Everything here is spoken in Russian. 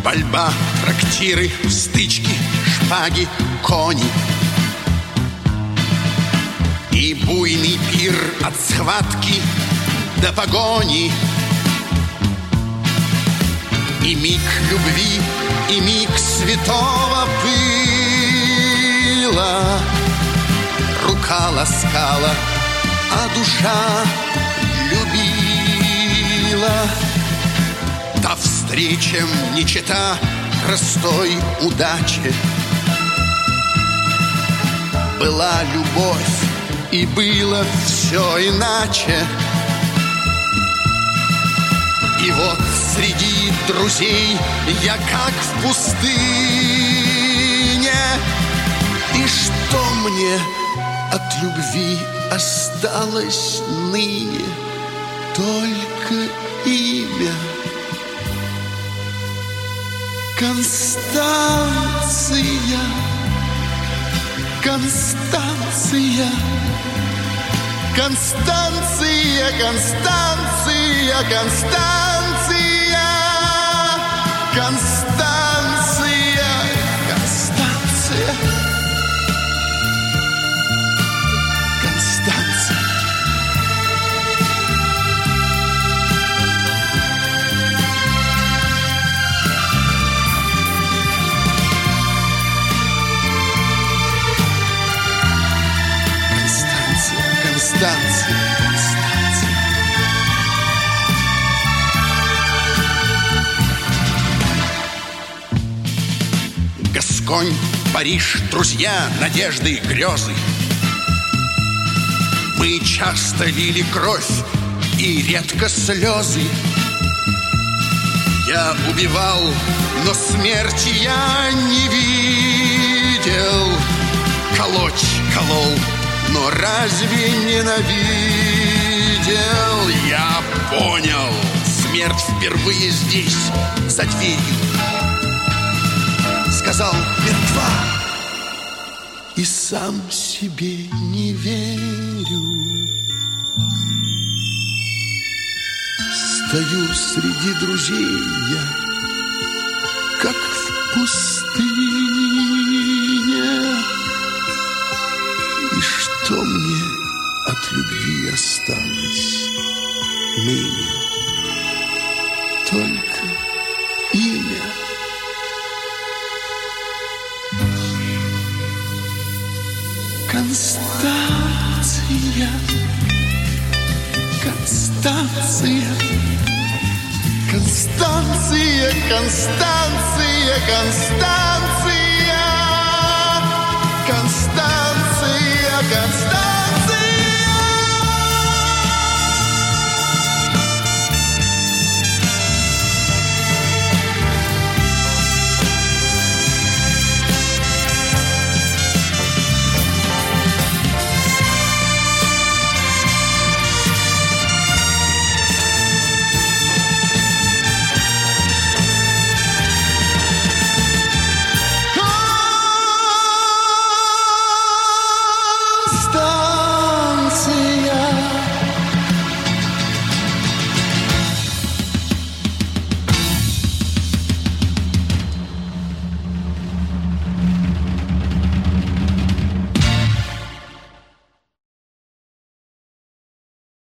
Пальба, трактиры, стычки, шпаги, кони. И буйный пир от схватки до погони. И миг любви, и миг святого пыла. Рука ласкала, а душа любила. Та встреча не чета простой удачи. Была любовь, и было все иначе. И вот среди друзей я как в пустыне. И что мне от любви осталось ныне? Только имя. Констанция, Констанция, Констанция, Констанция, Констанция, Констанция, Констанция, Констанция. Констанция, Констанция. Гасконь, Париж, друзья, надежды и грезы. Мы часто лили кровь и редко слезы. Я убивал, но смерти я не видел. Колоть колол, но разве ненавидел? Я понял, смерть впервые здесь, за дверью. Сказал: мертва. И сам себе не верю. Стою среди друзей я, как в пустыне. И что мне от любви осталось ныне? Только имя. Констанция, Констанция, Констанция, Констанция, Констанция.